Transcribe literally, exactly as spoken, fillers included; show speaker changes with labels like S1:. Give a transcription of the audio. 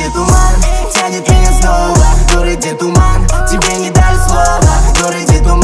S1: где туман, тянет меня снова. Горы, где туман, тебе не дали слова. Горы, где туман.